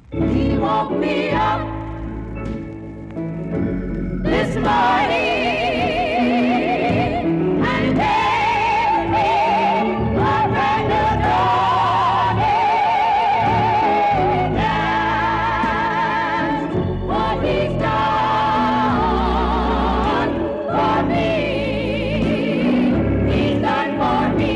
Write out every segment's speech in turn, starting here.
He woke me up this morning and gave me a brand new dawning. That's what He's done for me. He's done for me.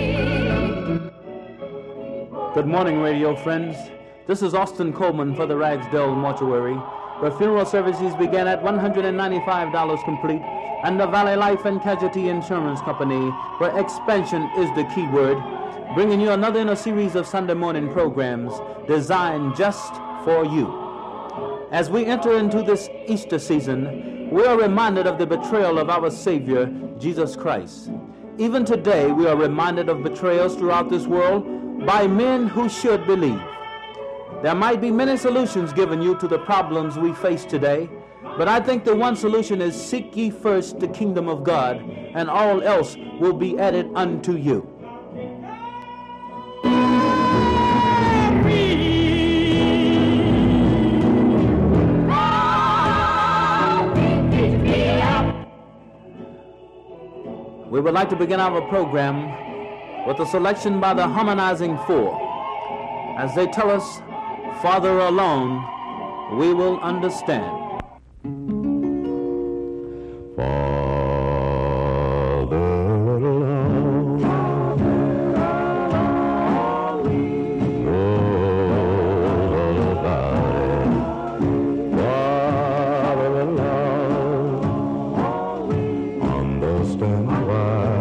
Good morning, radio friends. This is Austin Coleman for the Ragsdale Mortuary, where funeral services began at $195 complete, and the Valley Life and Casualty Insurance Company, where expansion is the key word, bringing you another in a series of Sunday morning programs designed just for you. As we enter into this Easter season, we are reminded of the betrayal of our Savior, Jesus Christ. Even today, we are reminded of betrayals throughout this world by men who should believe. There might be many solutions given you to the problems we face today, but I think the one solution is seek ye first the kingdom of God, and all else will be added unto you. We would like to begin our program with a selection by the Harmonizing Four, as they tell us, Father alone, we will understand. Father alone, knows all about it. Father alone, understand why.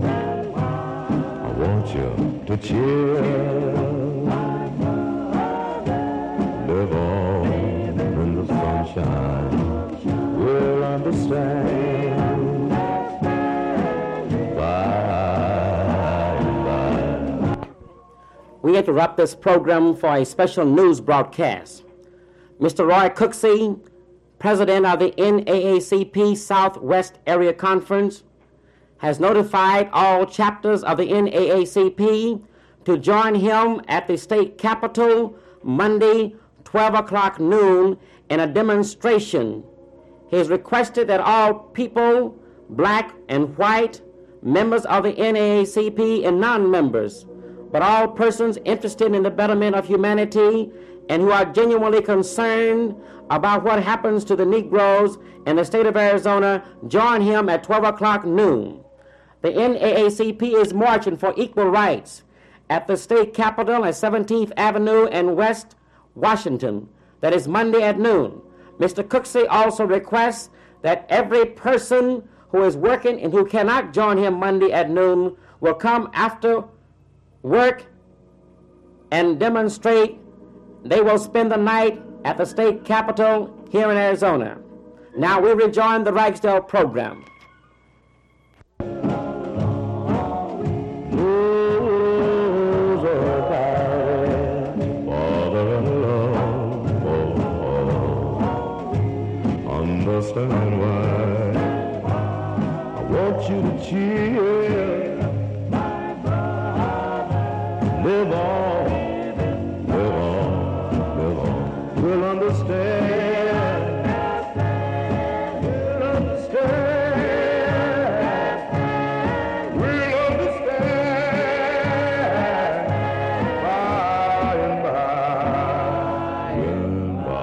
I want you to cheer. Live on in the sunshine, we'll understand by and by. We interrupt this program for a special news broadcast. Mr. Roy Cooksey, president of the NAACP Southwest Area Conference, has notified all chapters of the NAACP to join him at the state capitol Monday, 12 o'clock noon, in a demonstration. He has requested that all people, black and white, members of the NAACP and non-members, but all persons interested in the betterment of humanity and who are genuinely concerned about what happens to the Negroes in the state of Arizona, join him at 12 o'clock noon. The NAACP is marching for equal rights at the state capitol at 17th Avenue and West Washington. That is Monday at noon. Mr. Cooksey also requests that every person who is working and who cannot join him Monday at noon will come after work and demonstrate. They will spend the night at the state capitol here in Arizona. Now we rejoin the Ragsdale program. Understand why. I want you to cheer. Live on, live on, live on. We'll understand. We'll understand. We'll understand. By and by.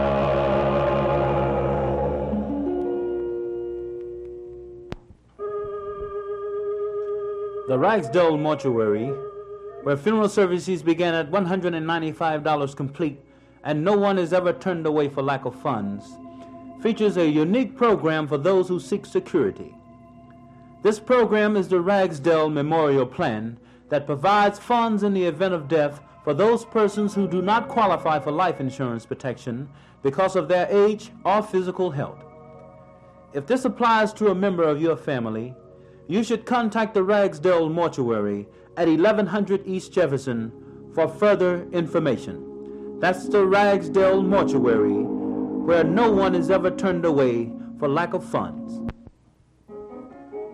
The Ragsdale Mortuary, where funeral services began at $195 complete and no one is ever turned away for lack of funds, features a unique program for those who seek security. This program is the Ragsdale Memorial Plan that provides funds in the event of death for those persons who do not qualify for life insurance protection because of their age or physical health. If this applies to a member of your family, you should contact the Ragsdale Mortuary at 1100 East Jefferson for further information. That's the Ragsdale Mortuary, where no one is ever turned away for lack of funds.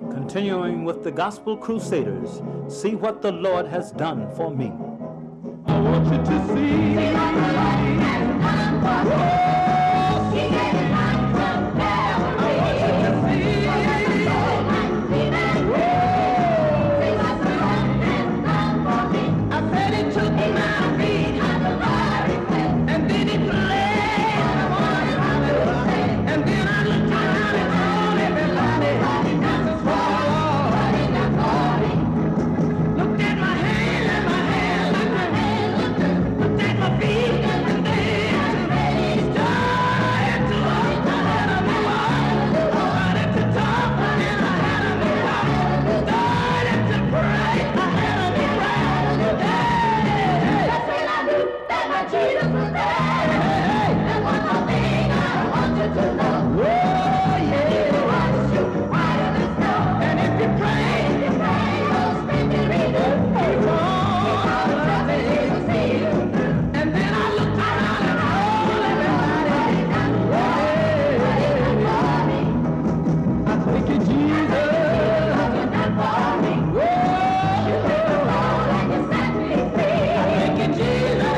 Continuing with the Gospel Crusaders, see what the Lord has done for me. I want you to see. See what the Lord has done for me. He gave his life from Calvary. I want you to see. So that the soul might be made free. See what the Lord has done for me. I said he took He my took me feet out the miry clay. and then he placed them on his feet. And then I looked around and told everybody, this is for the Lord. What he done for me. Looked at my hands and my hands looked at my feet and then started to walk. I had a new walk. Started to talk and I had a new walk. Started to pray. I had a new prayer. That's when I knew that my Jesus was there. And one more thing I want you to know. Oh yeah. He will wash you white as snow. And if you pray, If you pray, those things will be done. it's all Trust in Jesus, see you through. and then I looked around and told everybody, What he done for me. I thank you, Jesus. What you done for me. You took the soul and you set me free. Thank you, Jesus.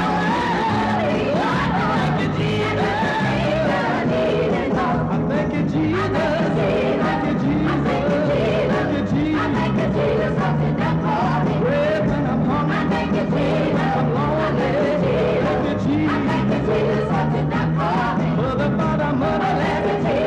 Thank you, Jesus. I needed more. I thank you, Jesus. Thank you, Jesus. Thank you, Jesus. I thank you, Jesus, what you done for me. Pray when I'm I hungry, thank you, Jesus. I'm lonely. Thank you, I Jesus. thank you, Jesus, what you done for me. Mother, father, motherland.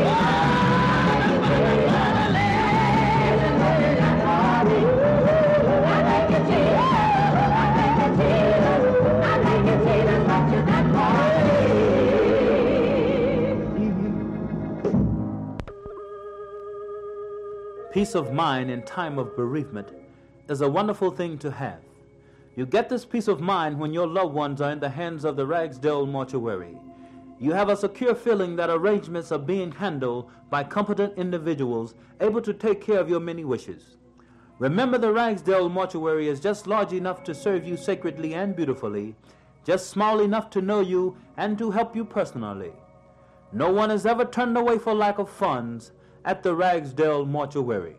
Peace of mind in time of bereavement is a wonderful thing to have. You get this peace of mind when your loved ones are in the hands of the Ragsdale Mortuary. You have a secure feeling that arrangements are being handled by competent individuals able to take care of your many wishes. Remember, the Ragsdale Mortuary is just large enough to serve you sacredly and beautifully, just small enough to know you and to help you personally. No one is ever turned away for lack of funds at the Ragsdale Mortuary.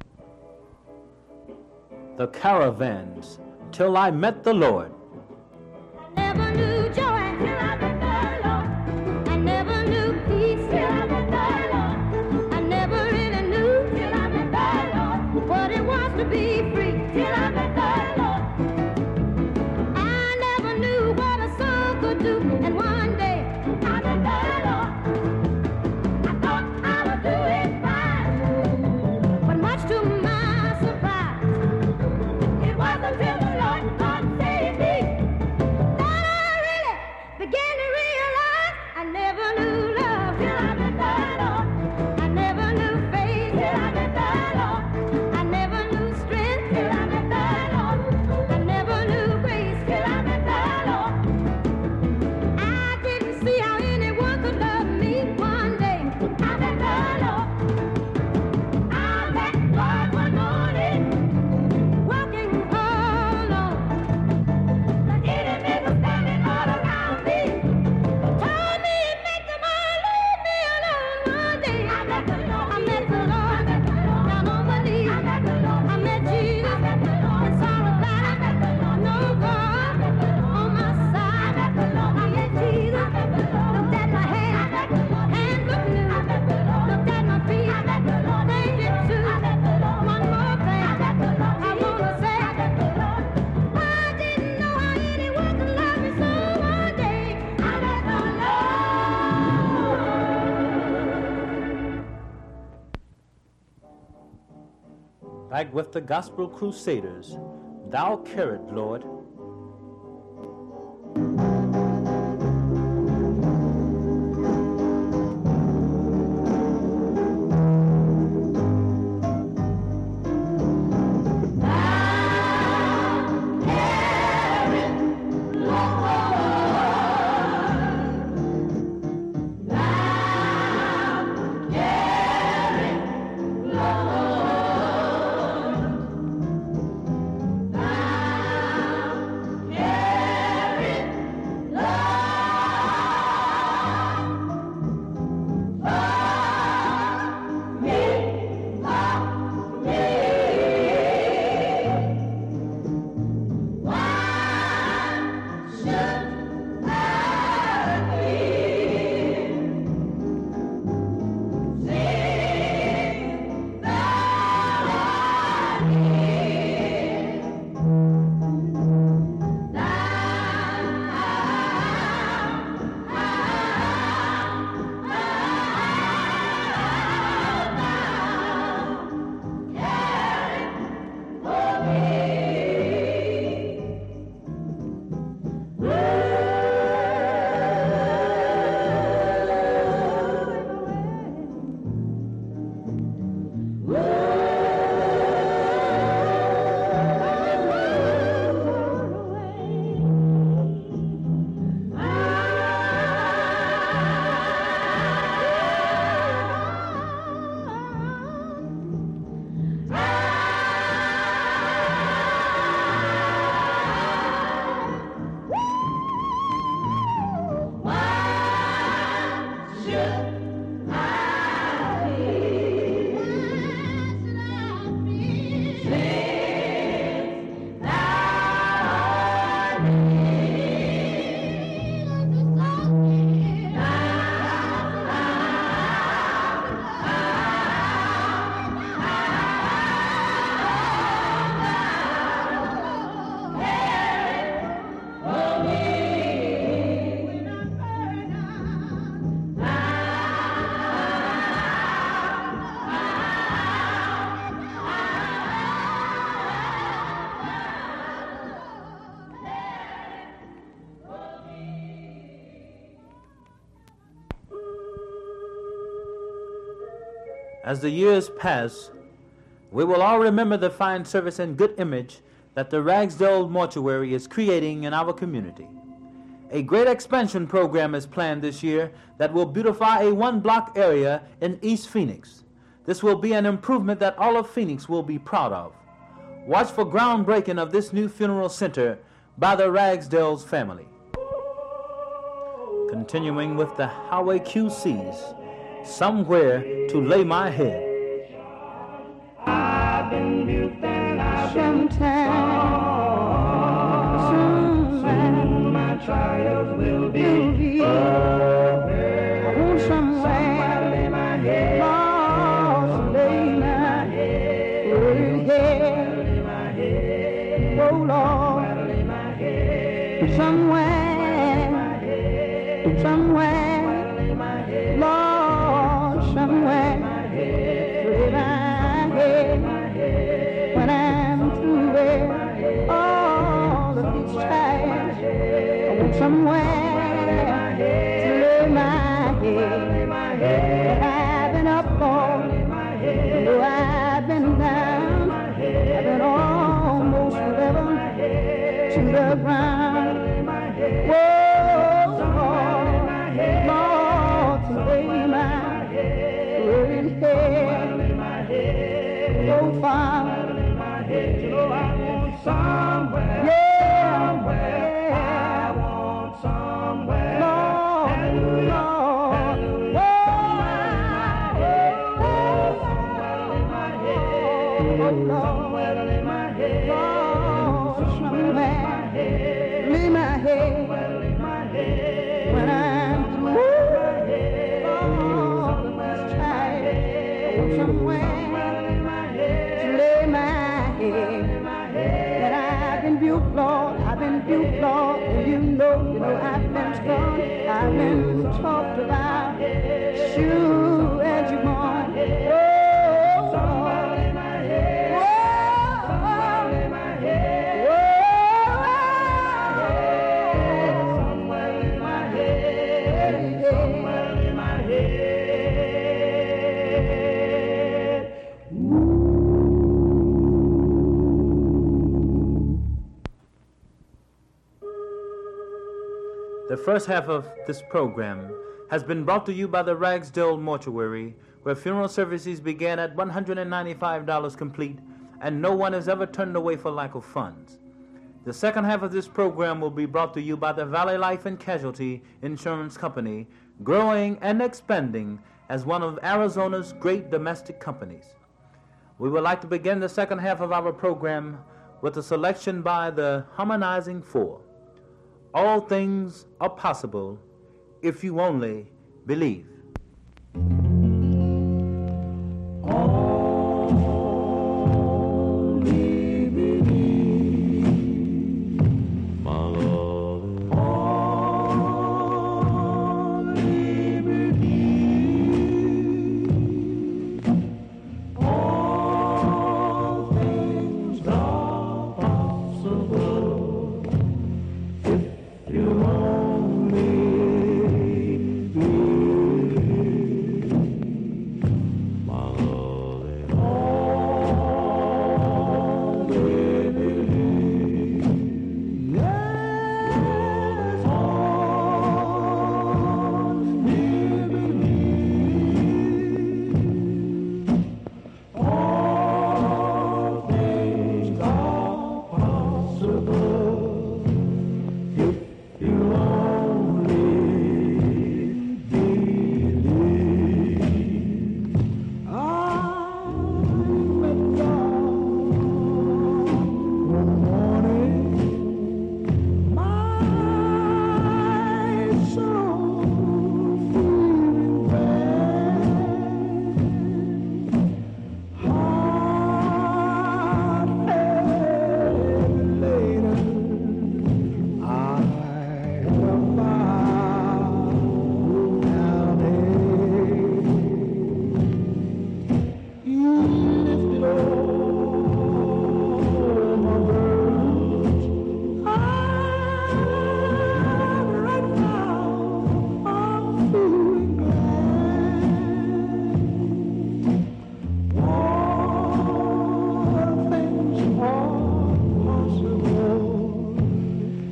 The Caravans, Till I Met the Lord. Never knew joy till I met the Lord. I never knew peace till I met the Lord. I never really knew till I met the Lord what it was to be free till I met the Lord. I never knew what a soul could do, and one day I met the Lord. I thought I would do it fine, but much to my surprise, it wasn't till the Lord God saved me that I really began to realize I never knew love till I met the Lord. I never knew faith till I met the Lord. I never knew strength till I met the Lord. I never knew grace till I met the Lord. I didn't see how anyone could love me one day. I met the Lord. I met God one morning, walking all alone. The enemy was standing all around me, told me and make them all leave me alone. One day I met the Lord. I met the Lord. Down on my knees. I met the Lord. I met Jesus. I met the Lord. And saw that I met the Lord. No God on my side. I met the Lord. I met Jesus. I met the Lord. Looked at my hands. I met the Lord. Hands look new. I met the Lord. Looked at my feet. I met the Lord. They did too. I met the Lord. One more thing. I met the Lord. I wanna say. I met the Lord. I didn't know how anyone could love me so. One day I met the Lord. Back with the Gospel Crusaders, Thou Carrot, Lord. Thou As the years pass, we will all remember the fine service and good image that the Ragsdale Mortuary is creating in our community. A great expansion program is planned this year that will beautify a one-block area in East Phoenix. This will be an improvement that all of Phoenix will be proud of. Watch for groundbreaking of this new funeral center by the Ragsdale's family. Continuing with the Highway QC's Somewhere to Lay My Head. I've been built and I've been soon my trials will be over. I want somewhere to lay my head, Lord, lay my head, lay my head, oh Lord, lay my head, somewhere, Lord, somewhere, lay my head, when I'm through with all of these trials, I want somewhere to lay my head. I've been up all, though I've been down, I've been almost level to the ground. Whoa, Lord, to lay my head, so far, so I want somewhere, I want somewhere, Lord, somewhere to lay my head, lay my head, when I'm through, all of this time, somewhere to lay my head. But I've been built, Lord, and you know, I've been strong, I've been talked about, sure as you want. The first half of this program has been brought to you by the Ragsdale Mortuary, where funeral services began at $195 complete, and no one is ever turned away for lack of funds. The second half of this program will be brought to you by the Valley Life and Casualty Insurance Company, growing and expanding as one of Arizona's great domestic companies. We would like to begin the second half of our program with a selection by the Harmonizing Four. All things are possible if you only believe. You only believe.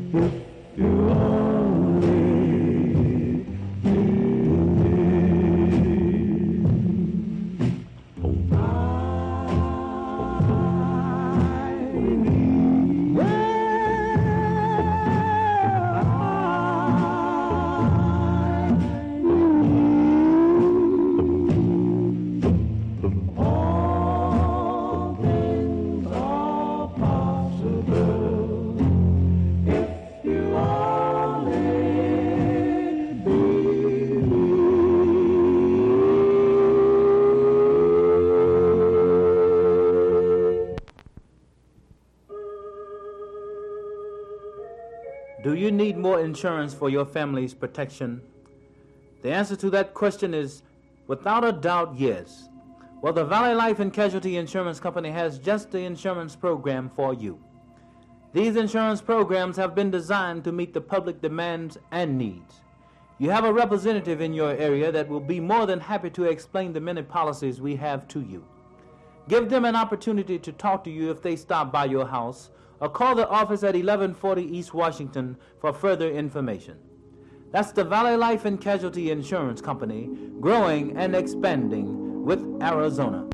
Do you need more insurance for your family's protection? The answer to that question is, without a doubt, yes. Well, the Valley Life and Casualty Insurance Company has just the insurance program for you. These insurance programs have been designed to meet the public demands and needs. You have a representative in your area that will be more than happy to explain the many policies we have to you. Give them an opportunity to talk to you if they stop by your house, or call the office at 1140 East Washington for further information. That's the Valley Life and Casualty Insurance Company, growing and expanding with Arizona.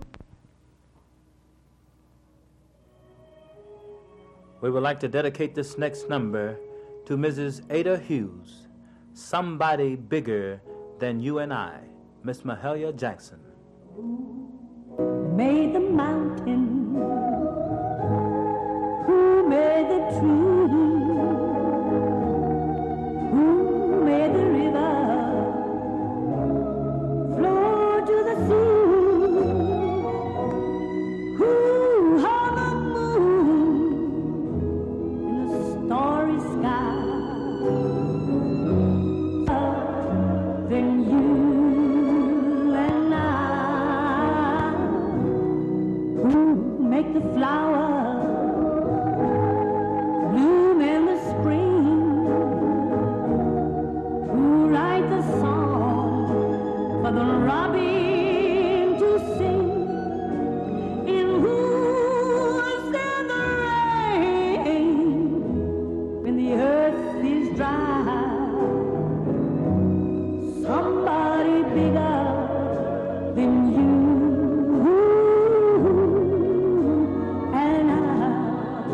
We would like to dedicate this next number to Mrs. Ada Hughes, Somebody Bigger Than You and I, Miss Mahalia Jackson. Made the mountain, who made the tree, who made the river flow to the sea, who hung the moon in the starry sky, then you and I, who make the flowers bloom in the spring, who write the song for the robin to sing, in who send the rain when the earth is dry. Somebody bigger than you and I.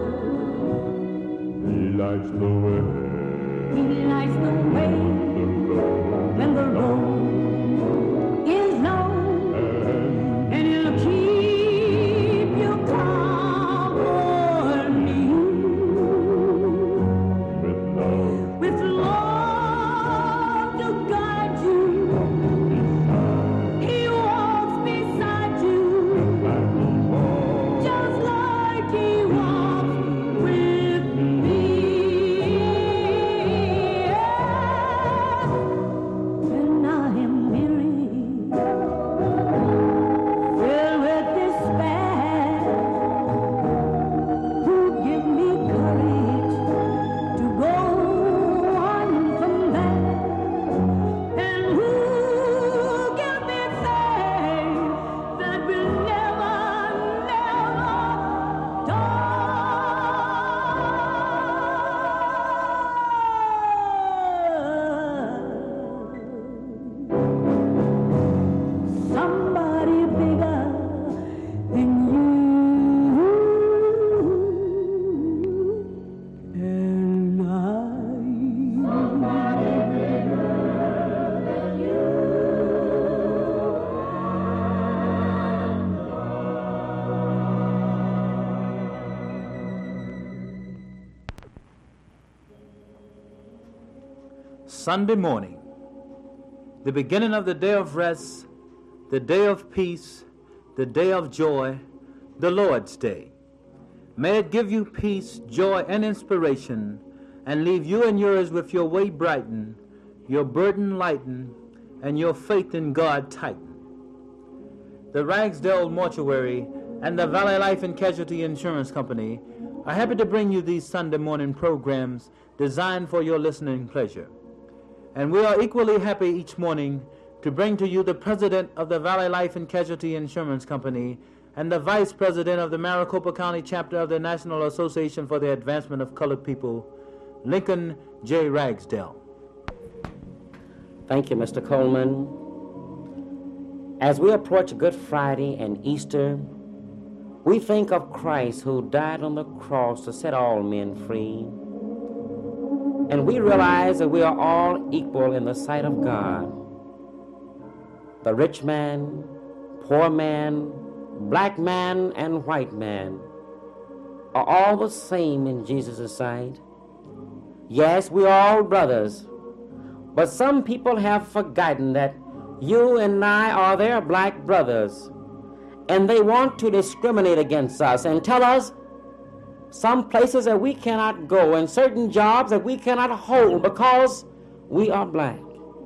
He lights the way. He lights the way when the road is long, and he'll keep you company with love to guide you. He walks beside you, just like he walks with me. When I am weary, filled with despair, who give me courage to go on from there, and who give me faith that will never, never die. Somebody bigger than you and I. Somebody bigger than you. Sunday morning, the beginning of the day of rest, the day of peace, the day of joy, the Lord's Day. May it give you peace, joy, and inspiration, and leave you and yours with your way brightened, your burden lightened, and your faith in God tightened. The Ragsdale Mortuary and the Valley Life and Casualty Insurance Company are happy to bring you these Sunday morning programs designed for your listening pleasure. And we are equally happy each morning to bring to you the president of the Valley Life and Casualty Insurance Company and the vice president of the Maricopa County chapter of the National Association for the Advancement of Colored People, Lincoln J. Ragsdale. Thank you, Mr. Coleman. As we approach Good Friday and Easter, we think of Christ who died on the cross to set all men free. And we realize that we are all equal in the sight of God. The rich man, poor man, black man, and white man are all the same in Jesus' sight. Yes, we are all brothers, but some people have forgotten that you and I are their black brothers, and they want to discriminate against us and tell us some places that we cannot go and certain jobs that we cannot hold because we are black.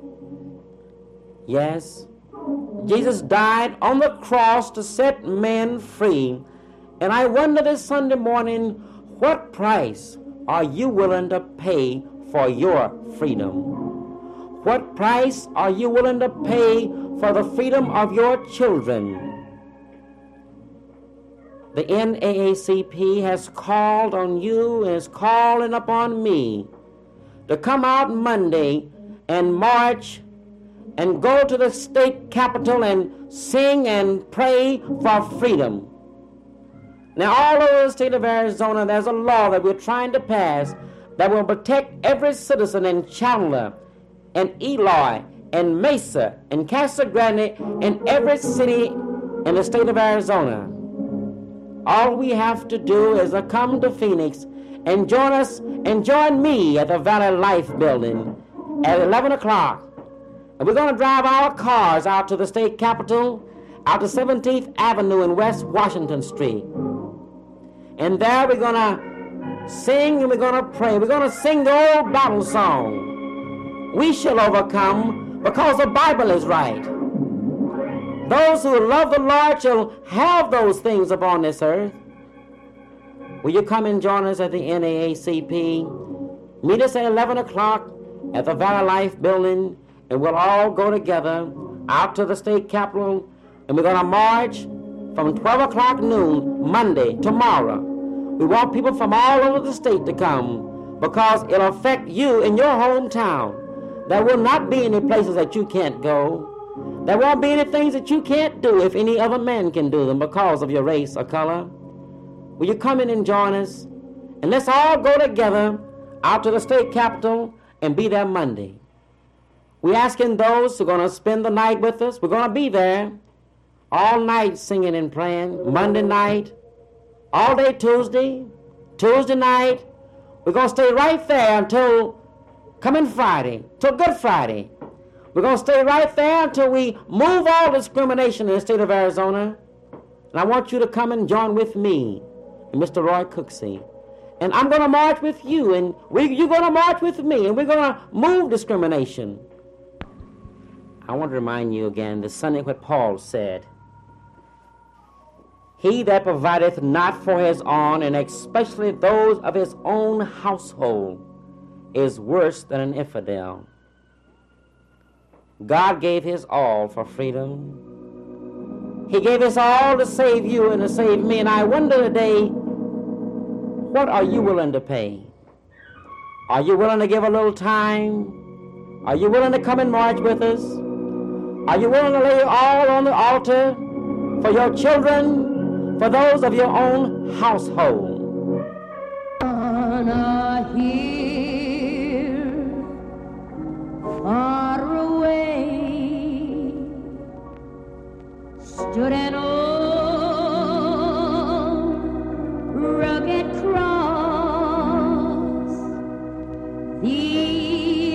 Yes, Jesus died on the cross to set men free. And I wonder this Sunday morning, what price are you willing to pay for your freedom? What price are you willing to pay for the freedom of your children? The NAACP has called on you and is calling upon me to come out Monday and march and go to the state capitol and sing and pray for freedom. Now, all over the state of Arizona, there's a law that we're trying to pass that will protect every citizen in Chandler and Eloy and Mesa and Casa Grande and every city in the state of Arizona. All we have to do is to come to Phoenix and join us and join me at the Valley Life building at 11 o'clock. And we're going to drive our cars out to the state capitol, out to 17th Avenue and West Washington Street. And there we're going to sing and we're going to pray. We're going to sing the old Bible song. We shall overcome because the Bible is right. Those who love the Lord shall have those things upon this earth. Will you come and join us at the NAACP? Meet us at 11 o'clock at the Valley Life building, and we'll all go together out to the state capitol, and we're going to march from 12 o'clock noon, Monday, tomorrow. We want people from all over the state to come because it'll affect you in your hometown. There will not be any places that you can't go. There won't be any things that you can't do if any other man can do them because of your race or color. Will you come in and join us? And let's all go together out to the state capitol and be there Monday. We're asking those who are going to spend the night with us. We're going to be there all night singing and praying. Monday night, all day Tuesday, Tuesday night. We're going to stay right there until coming Friday, till Good Friday. We're going to stay right there until we move all discrimination in the state of Arizona. And I want you to come and join with me and Mr. Roy Cooksey. And I'm going to march with you, and you're going to march with me, and we're going to move discrimination. I want to remind you again this Sunday what Paul said. He that provideth not for his own, and especially those of his own household, is worse than an infidel. God gave his all for freedom. He gave his all to save you and to save me. And I wonder today, what are you willing to pay? Are you willing to give a little time? Are you willing to come and march with us? Are you willing to lay all on the altar for your children, for those of your own household? On a hill far away stood an old rugged cross, the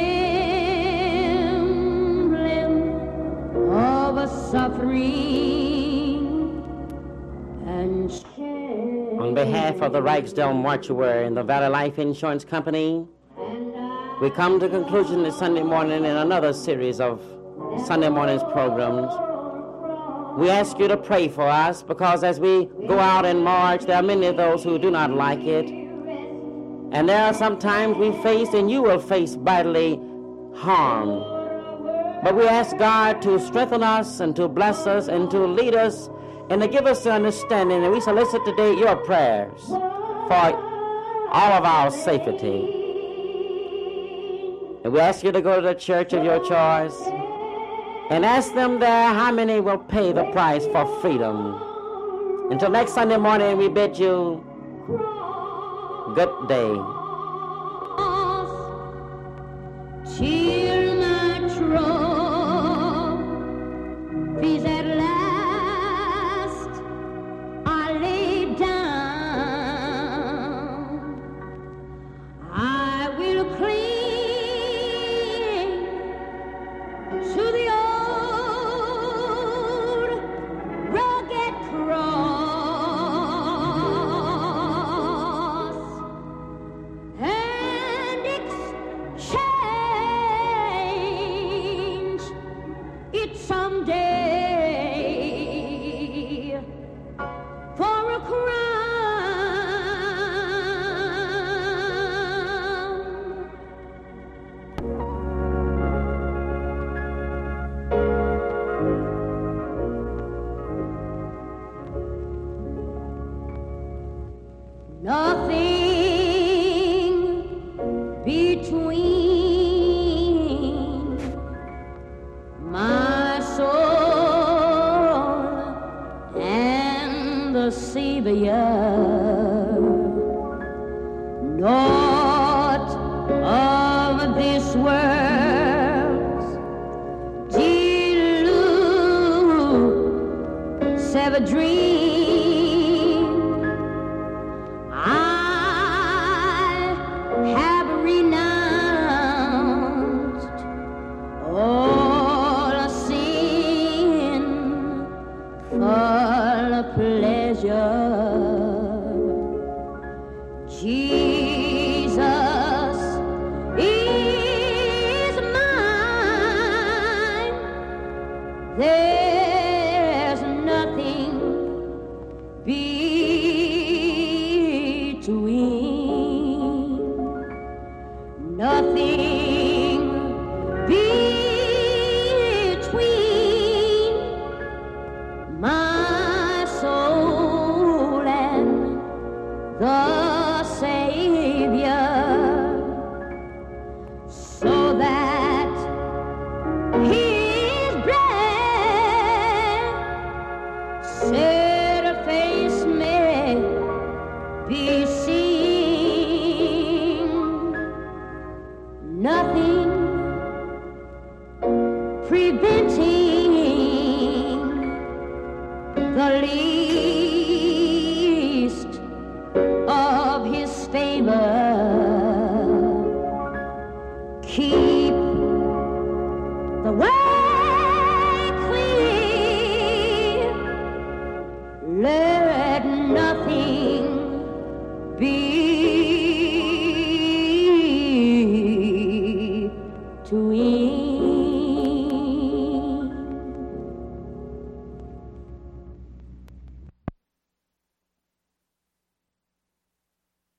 emblem of a suffering and shame. On behalf of the Ragsdale Mortuary and the Valley Life Insurance Company, we come to conclusion this Sunday morning in another series of Sunday morning's programs. We ask you to pray for us because as we go out and march, there are many of those who do not like it. And there are some times we face and you will face bodily harm. But we ask God to strengthen us and to bless us and to lead us and to give us the understanding. And we solicit today your prayers for all of our safety. And we ask you to go to the church of your choice and ask them there how many will pay the price for freedom. Until next Sunday morning, we bid you good day. Till my trophies at last are laid down, I will cling to the old rugged cross and exchange it someday for a crown. Nothing between my soul and the Savior. Naught of this world's delusive dream I have renounced all sin for pleasure. Jesus is mine. There's nothing between, nothing between my soul and the Savior, so that His blessed face may be seen. Nothing